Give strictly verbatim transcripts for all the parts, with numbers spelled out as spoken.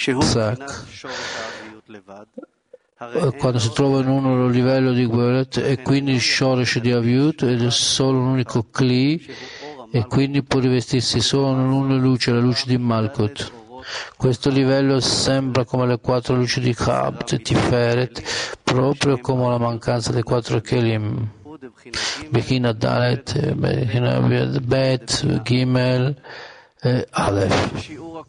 quando si trova in uno livello di Gwelet e quindi il Shoresh di Aviut ed è solo un unico Kli e quindi può rivestirsi solo in una luce, la luce di Malkut. Questo livello sembra come le quattro luci di Chabt e Tiferet, proprio come la mancanza dei quattro Kelim. Bechina Dalet, Bechina Bet, Gimel e Aleph.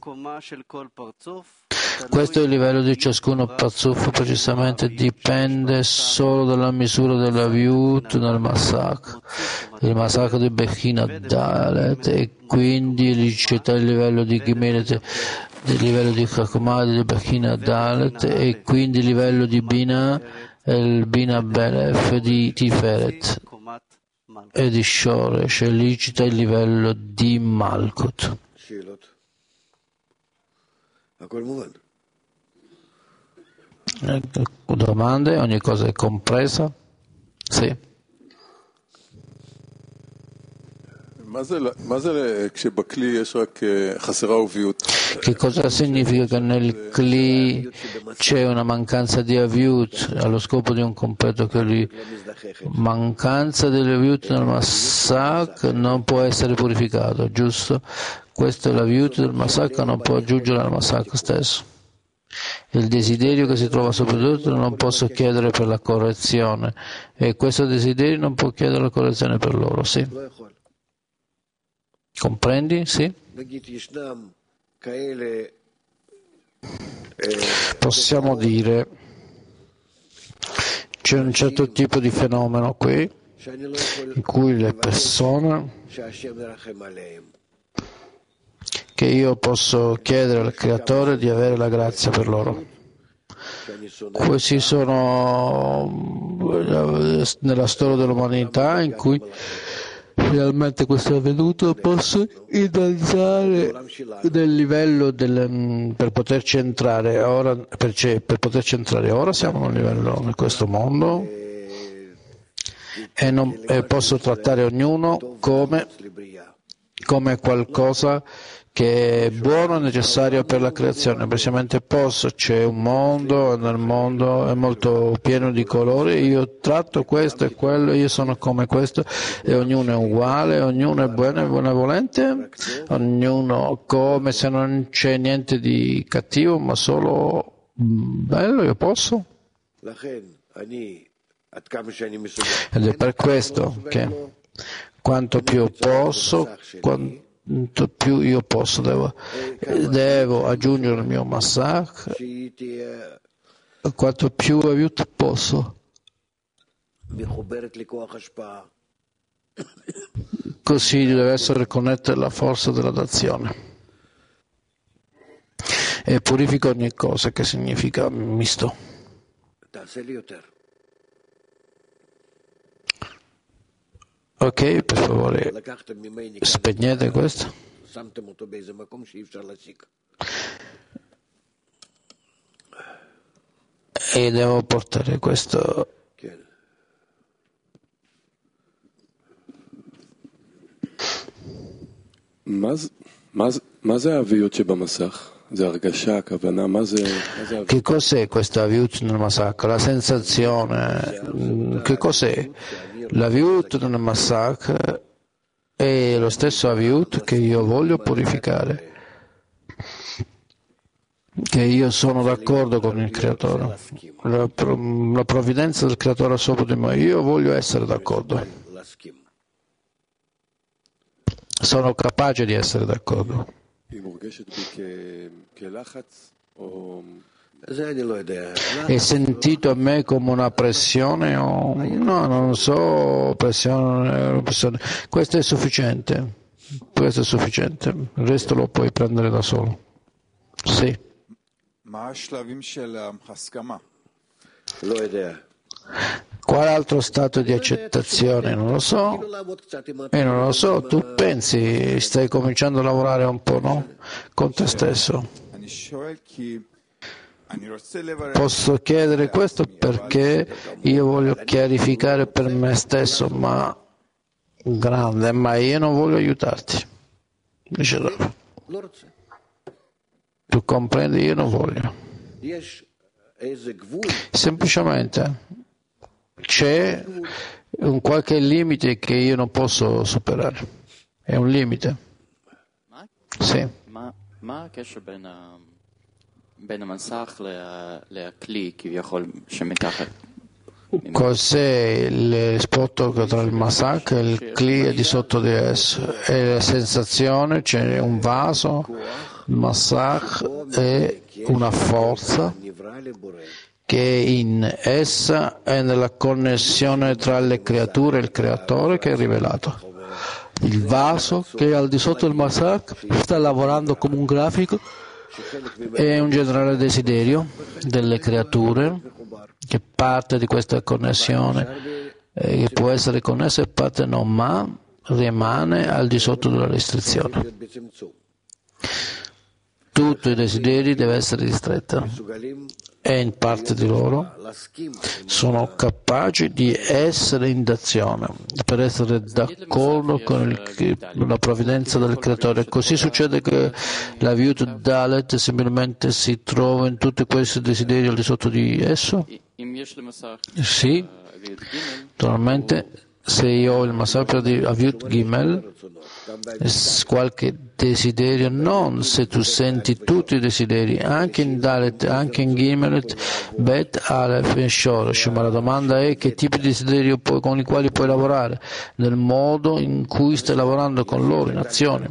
Questo è il livello di ciascuno Parzuf, precisamente dipende solo dalla misura dell'Aviut nel Masak. Il Masak di Bechina Dalet e quindi lì c'è il livello di Gimel del livello di Chakmad di Bechina Dalet e quindi il livello di Bina e il Bina Belef di Tiferet e di Shoresh e lì c'è il livello di Malkut. Domande? Ogni cosa è compresa? Sì. Che cosa significa che nel Kli c'è una mancanza di Aviut allo scopo di un completo Kli? Mancanza dell'Aviut nel Masak non può essere purificato, giusto? Questo è l'Aviut del Masak, non può aggiungere al Masak stesso. Il desiderio che si trova soprattutto non posso chiedere per la correzione e questo desiderio non può chiedere la correzione per loro, sì? Comprendi? Sì? Possiamo dire c'è un certo tipo di fenomeno qui in cui le persone che io posso chiedere al Creatore di avere la grazia per loro. Questi sono nella storia dell'umanità in cui realmente questo è avvenuto, posso innalzare del livello del, per poterci entrare ora, per, cioè, per poterci entrare ora siamo a un livello in questo mondo e, non, e posso trattare ognuno come, come qualcosa che è buono e necessario per la creazione, precisamente posso, c'è un mondo, nel mondo è molto pieno di colori, io tratto questo e quello, io sono come questo e ognuno è uguale, ognuno è buono e benevolente, ognuno come se non c'è niente di cattivo ma solo bello, io posso. Ed è per questo che quanto più posso, quanto più io posso, devo, devo aggiungere il mio Masak, quanto più aiuto posso. Così deve essere connettere la forza della d'azione. E purifica ogni cosa, che significa misto. Ok, per favore, spegnete questo. E devo portare questo. Che cos'è questa Aviut nel Masak? La sensazione, che cos'è? L'Aviut nel Masak è lo stesso Aviut che io voglio purificare, che io sono d'accordo con il Creatore, la, la provvidenza del Creatore sopra di me, io voglio essere d'accordo, sono capace di essere d'accordo. È sentito a me come una pressione o no, non so, pressione, pressione. Questo è sufficiente, questo è sufficiente, il resto lo puoi prendere da solo. Sì. Quale altro stato di accettazione? Non lo so, e non lo so, tu pensi, stai cominciando a lavorare un po', no? Con te stesso. Posso chiedere questo perché io voglio chiarificare per me stesso, ma grande, ma io non voglio aiutarti. Dice dopo. Tu comprendi? Io non voglio. Semplicemente c'è un qualche limite che io non posso superare. È un limite. Sì. Cos'è il rapporto tra il Masak e il Kli di sotto di esso? È la sensazione, c'è un vaso, il Masak è una forza che in essa è nella connessione tra le creature e il creatore che è rivelato. Il vaso che è al di sotto del Masak sta lavorando come un grafico, è un generale desiderio delle creature che parte di questa connessione, eh, che può essere connessa e parte no, ma rimane al di sotto della restrizione. Tutto i desideri deve essere ristretto e in parte di loro sono capaci di essere in d'azione per essere d'accordo con il, la provvidenza del creatore. Così succede che la Vyut Dalet semplicemente si trova in tutti questi desideri al di sotto di esso? Sì, naturalmente se io ho il Masak di Vyut Gimel, qualche desiderio, non se tu senti tutti i desideri, anche in Dalet, anche in Gimelet, Bet, Aleph e Shorosh, ma la domanda è che tipi di desiderio puoi, con i quali puoi lavorare, nel modo in cui stai lavorando con loro, in azione.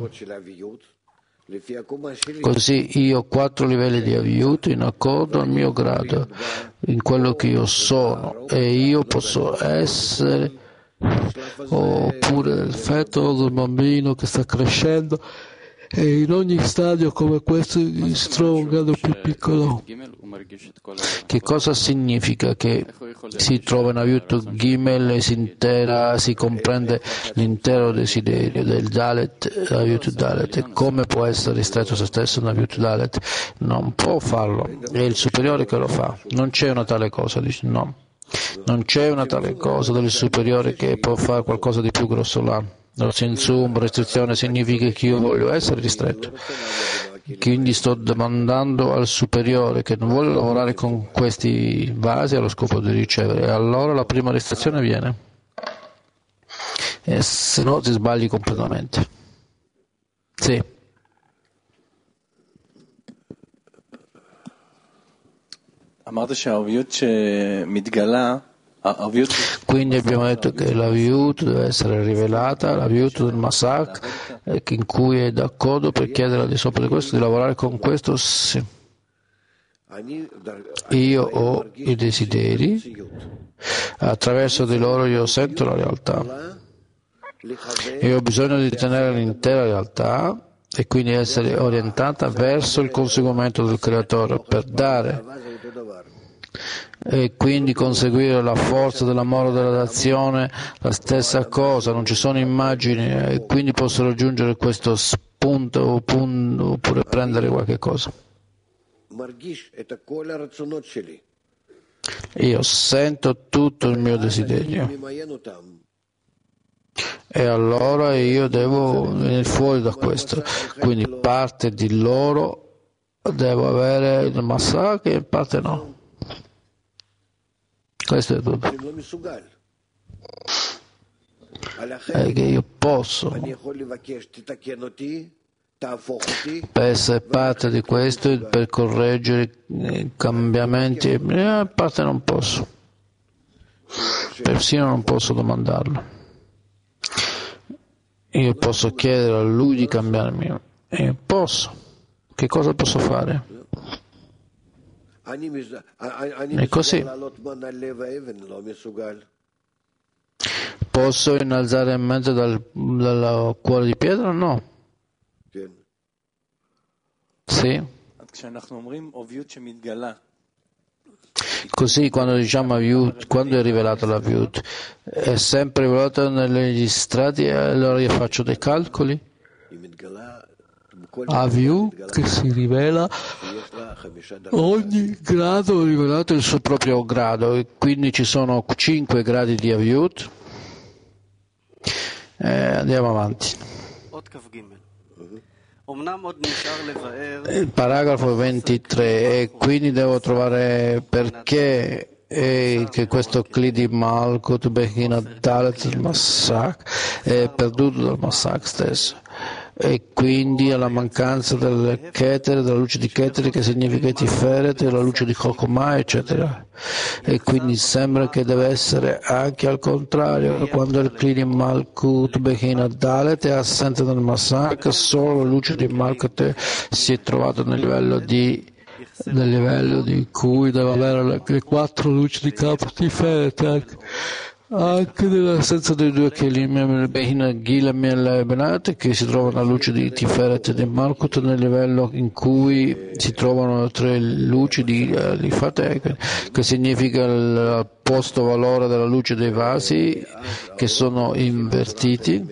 Così io ho quattro livelli di aiuto in accordo al mio grado, in quello che io sono, e io posso essere oppure del feto del bambino che sta crescendo, e in ogni stadio come questo si trova un grado più piccolo. Che cosa significa che si trova in aiuto Gimel e si, intera, si comprende l'intero desiderio del Dalet, aiuto Dalet, e come può essere ristretto se stesso in aiuto Dalet? Non può farlo, è il superiore che lo fa, non c'è una tale cosa, dice no. Non c'è una tale cosa del superiore che può fare qualcosa di più grossolano. Lo sensum, restrizione, significa che io voglio essere ristretto. Quindi sto domandando al superiore che non vuole lavorare con questi vasi allo scopo di ricevere. E allora la prima restrizione viene. E se no ti sbagli completamente. Sì. Quindi abbiamo detto che la Vyut deve essere rivelata, la Vyut del Masak, in cui è d'accordo per chiedere al di sopra di questo di lavorare con questo. Sì. Io ho i desideri, attraverso di loro io sento la realtà e ho bisogno di tenere l'intera realtà e quindi essere orientata verso il conseguimento del creatore per dare e quindi conseguire la forza dell'amore e della dazione, la stessa cosa, non ci sono immagini e quindi posso raggiungere questo spunto oppure prendere qualche cosa. Io sento tutto il mio desiderio e allora io devo venire fuori da questo, quindi parte di loro devo avere il Masak e parte no. Questo è tutto. È che io posso, per essere parte di questo, per correggere i cambiamenti, a parte non posso. Persino non posso domandarlo. Io posso chiedere a lui di cambiarmi. E posso. Che cosa posso fare? E così posso innalzare in mezzo dal, dal cuore di pietra? No. Sì. Così quando diciamo Vyut, quando è rivelata la Vyut, è sempre rivelata negli strati e allora io faccio dei calcoli. A Vyut che si rivela, ogni grado è rivelato il suo proprio grado e quindi ci sono cinque gradi di Vyut. Eh, andiamo avanti. Il paragrafo ventitré, e quindi devo trovare perché e che questo Kli di Malkut, Bechina Dalet, il Massak, è perduto dal Massak stesso. E quindi alla mancanza del Keter, della luce di Keter che significa Tiferet, della luce di Chokhmah, eccetera. E quindi sembra che deve essere anche al contrario, quando il Kli di Malkut Bechina Dalet è assente nel Massak, solo la luce di Malkut si è trovata nel livello di nel livello di cui deve avere le, le quattro luci di capo Tiferet, anche, anche nell'assenza dei due Kelim Behina Gilam e Benat, che si trova la luce di Tiferet e di Malkut nel livello in cui si trovano le tre luci di uh, Lifatek, che significa l'opposto valore della luce dei vasi che sono invertiti.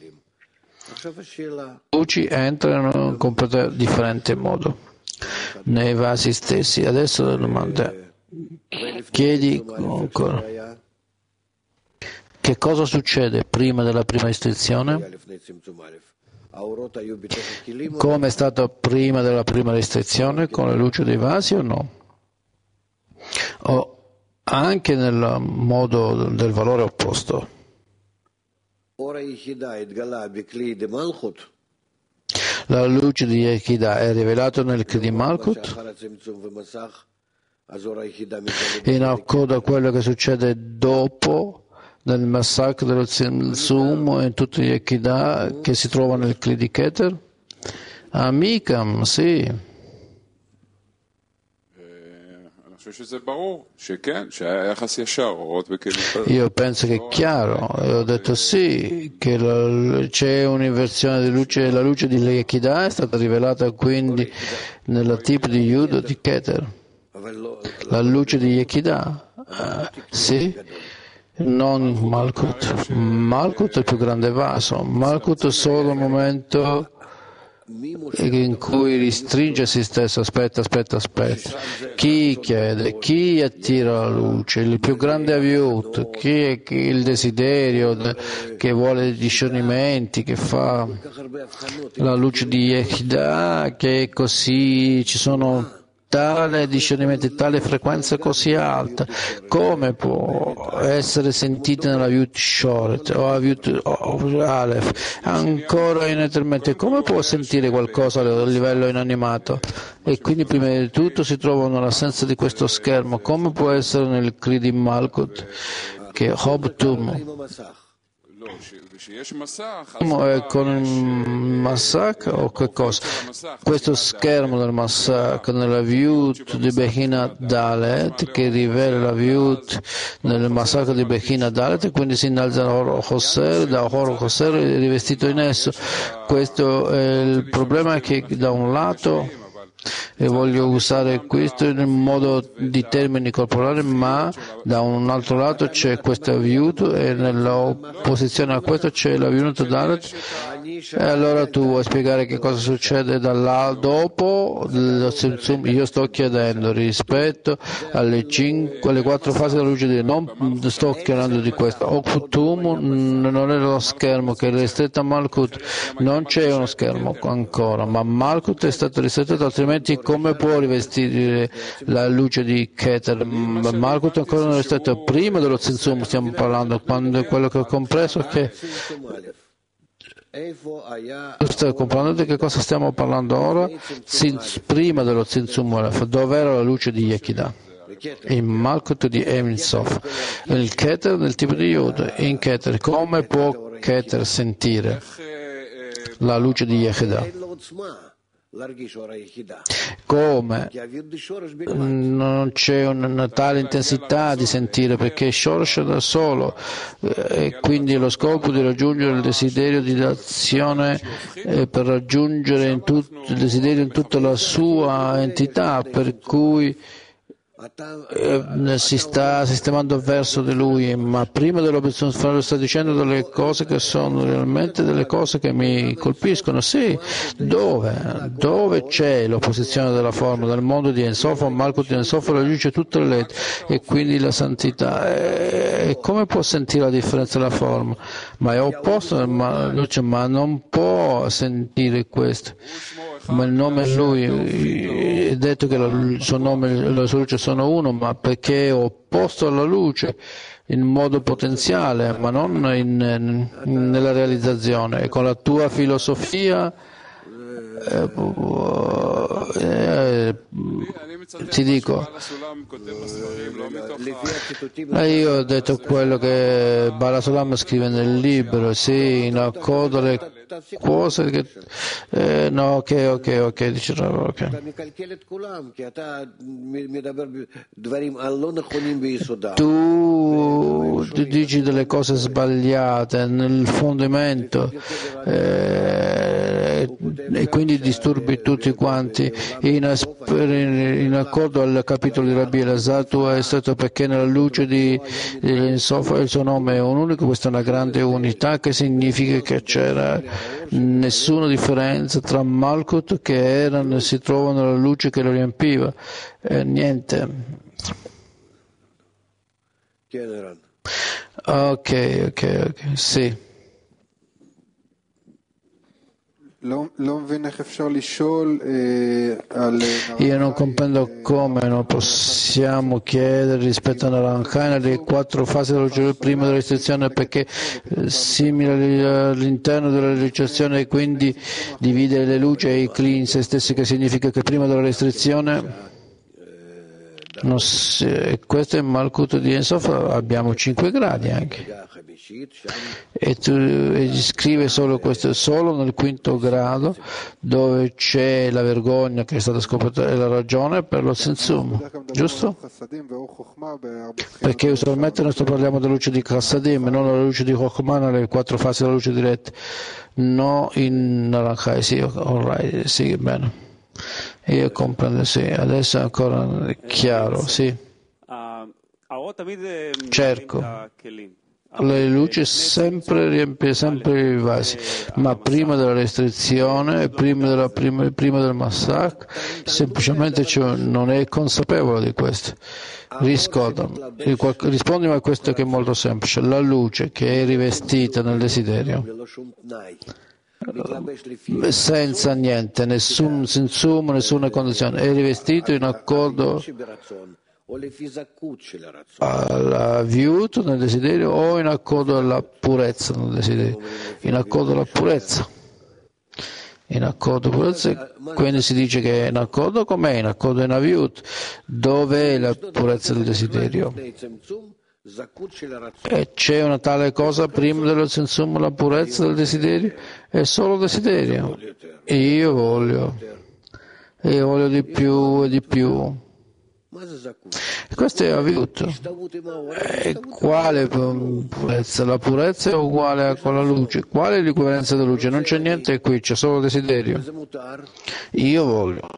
Le luci entrano in un completamente differente modo nei vasi stessi. Adesso la domanda, chiedi ancora, che cosa succede prima della prima restrizione? Come è stato prima della prima restrizione, con le luci dei vasi o no? O anche nel modo del valore opposto? La luce di Yechidah è rivelata nel Kli di Malkut, in accordo a quello che succede dopo nel Massak dello Tzimtzum e in tutti gli Yechidah che si trovano nel Kli di Keter? Amikam, sì. Io penso che è chiaro, e ho detto sì, che la, c'è un'inversione di luce, la luce di Yechidah è stata rivelata quindi nel tipo di Yud di Keter. La luce di Yechidah, uh, sì, non Malkut. Malkut è il più grande vaso, Malkut è solo un momento in cui ristringe se stesso. Aspetta, aspetta, aspetta. Chi chiede? Chi attira la luce? Il più grande Aviut? Chi è il desiderio che vuole discernimenti, che fa la luce di Yechidah, che è così, ci sono tale discernimento, tale frequenza così alta, come può essere sentita nella Aviut Shoret o Aviut Aleph ancora inermente? Come può sentire qualcosa a livello inanimato? E quindi prima di tutto si trovano l'assenza di questo schermo. Come può essere nel Kli di Malkut che Hob Tum con il Massak o che cosa? Questo schermo del Massak nella Viut di Bechina Dalet che rivela la Viut nel Massak di Bechina Dalet, quindi si innalza l'Or Hoser, da Or Hoser è rivestito in esso. Questo è il problema, che da un lato, e voglio usare questo in modo di termini corporali, ma da un altro lato c'è questa Viut e nell'opposizione a questo c'è la Viut Dalet. E allora tu vuoi spiegare che cosa succede da là dopo? Io sto chiedendo rispetto alle, cinque, alle quattro fasi della luce di Dio, non sto chiedendo di questo. Okutum non è lo schermo che è ristretto a Malkut, non c'è uno schermo ancora, ma Malkut è stato ristretto, altrimenti come può rivestire la luce di Keter? Malkut ancora non è ristretto, prima dello Tzimtzum stiamo parlando, quando è quello che ho compreso che stai comprendendo di che cosa stiamo parlando ora? Prima dello Tzimtzum, dove era la luce di Yechidah? In Malkut di Ein Sof, il Keter nel tipo di Yud. In Keter, come può Keter sentire la luce di Yechidah? Come? Non c'è una tale intensità di sentire, perché Shorosh da solo, e quindi lo scopo di raggiungere il desiderio di azione per raggiungere in tut, il desiderio in tutta la sua entità, per cui eh, si sta sistemando verso di lui, ma prima dell'obiezione finale sta dicendo delle cose che sono realmente delle cose che mi colpiscono. Sì, dove? Dove c'è l'opposizione della forma, del mondo di Ensof, Malkut di Ensof, la luce tutte le lettere e quindi la santità. E come può sentire la differenza della forma? Ma è opposto alla luce, ma non può sentire questo. Ma il nome è lui, è detto che il suo nome e la sua luce sono uno, ma perché è opposto alla luce in modo potenziale, ma non in, in, nella realizzazione. E con la tua filosofia eh, eh, ti dico, io ho detto quello che Bala Sulam scrive nel libro, sì, in accordo alle cose che eh, no, ok, ok, ok, dice ok. Tu dici delle cose sbagliate nel fondamento eh, e quindi disturbi tutti quanti. In, in accordo al capitolo di Rabbi Elazar, tu hai stato perché nella luce di Sofa il suo nome è un unico, questa è una grande unità che significa che c'era nessuna differenza tra Malkut che erano, si trovano nella luce che lo riempiva, eh, niente. Ok, ok, ok, sì. Io non comprendo come non possiamo chiedere rispetto alla Narayan le quattro fasi della luce prima della restrizione, perché simile all'interno della realizzazione e quindi dividere le luci e i cli in se stessi, che significa che prima della restrizione non si, questo è il Malkut di Ensof, abbiamo cinque gradi anche. E tu e scrive solo questo, solo nel quinto grado, dove c'è la vergogna che è stata scoperta e la ragione per lo sensum, giusto? Perché usualmente noi parliamo della luce di Chassadim, non della luce di Chokhmah, nelle quattro fasi della luce diretta, no in Naranjai, sì, alright, sì, bene. Io comprendo, sì, adesso è ancora chiaro, sì. Cerco. La luce sempre riempie sempre i vasi, ma prima della restrizione, prima, della, prima, prima del massacro, semplicemente cioè, non è consapevole di questo. Riscoda, rispondimi a questo che è molto semplice. La luce che è rivestita nel desiderio, senza niente, nessun sensum, nessuna condizione, è rivestito in accordo alla viuto nel desiderio o in accordo alla purezza nel desiderio, in accordo alla purezza, in accordo alla purezza, quindi si dice che è in accordo com'è, in accordo in aviut, dove è la purezza del desiderio. E c'è una tale cosa prima dello sensum, la purezza del desiderio, è solo desiderio. Io voglio, io voglio di più e di più. Questo è avvenuto. E quale purezza? La purezza è uguale a quella luce. Qual è l'equivalenza della luce? Non c'è niente qui, c'è solo desiderio. Io voglio.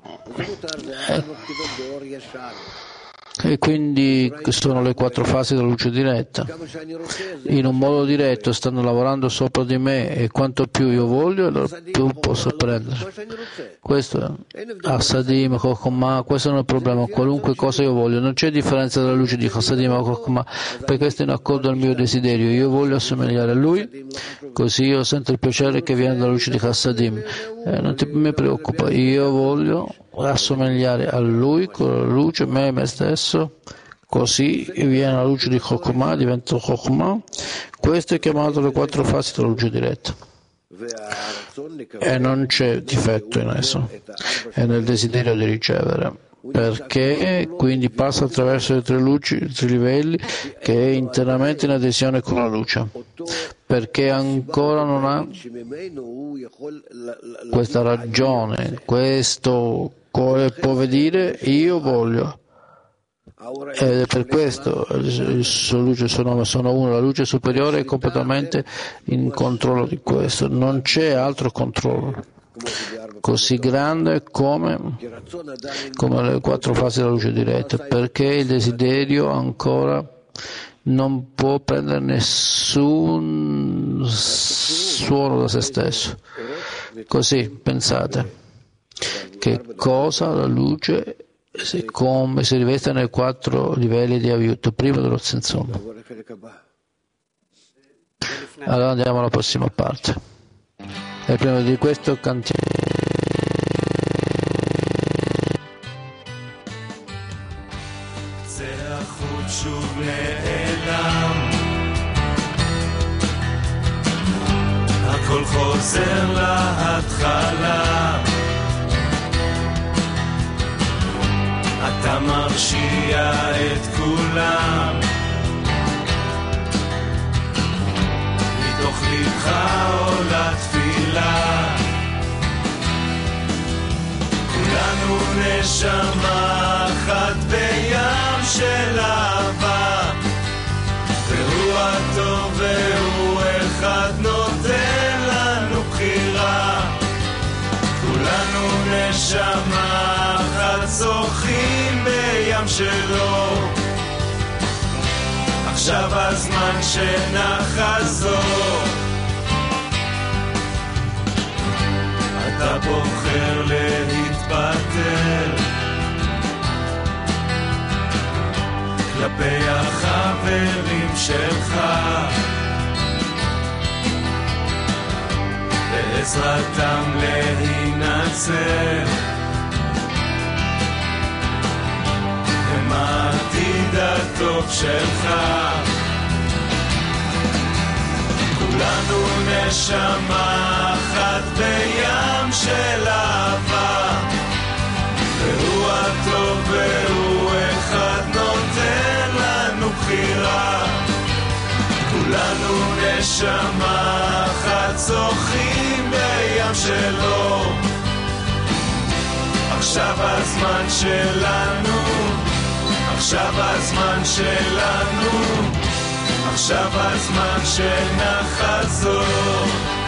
E quindi sono le quattro fasi della luce diretta. In un modo diretto stanno lavorando sopra di me e quanto più io voglio, allora più posso prendere. Questo è Hasadim, Chokhmah, questo non è il problema, qualunque cosa io voglio. Non c'è differenza tra la luce di Hasadim e Chokhmah, perché questo è in accordo al mio desiderio. Io voglio assomigliare a lui, così io sento il piacere che viene dalla luce di Hasadim. Eh, non ti mi preoccupa, io voglio assomigliare a lui con la luce, me e me stesso, così viene la luce di Chokhmah, diventa Chokhmah. Questo è chiamato le quattro fasi della luce diretta. E non c'è difetto in esso, è nel desiderio di ricevere, perché quindi passa attraverso le tre luci, i tre livelli, che è internamente in adesione con la luce, perché ancora non ha questa ragione, questo può dire io voglio. Ed è per questo il suo luce e il suo nome sono uno, la luce superiore è completamente in controllo di questo, non c'è altro controllo. così grande come, come le quattro fasi della luce diretta, perché il desiderio ancora non può prendere nessun suono da se stesso. Così pensate che cosa la luce si, come si riveste nei quattro livelli di aiuto prima dello Tzimtzum. Allora andiamo alla prossima parte. E prima di questo cantiamo. שוב נעלם, הכל חוזר להתחלה, אתה מרשיע את כולם, מתוך לבך עולה תפילה, כולנו נשמה אחת בים של אהבה, והוא הטוב והוא אחד נותן לנו בחירה, כולנו נשמה אחת שוחים בים שלו, עכשיו הזמן שנחזור, אתה בוחר להתפטר כלפי החברים שלך, בעזרתם להינצל, הם העתיד הטוב שלך, כולנו נשמה אחת בים של אהבה, והוא הטוב והוא אחד נותן לנו בחירה, כולנו נשמה אחת שוחים בים שלו, עכשיו הזמן שלנו, עכשיו הזמן שלנו, עכשיו הזמן שנחזור.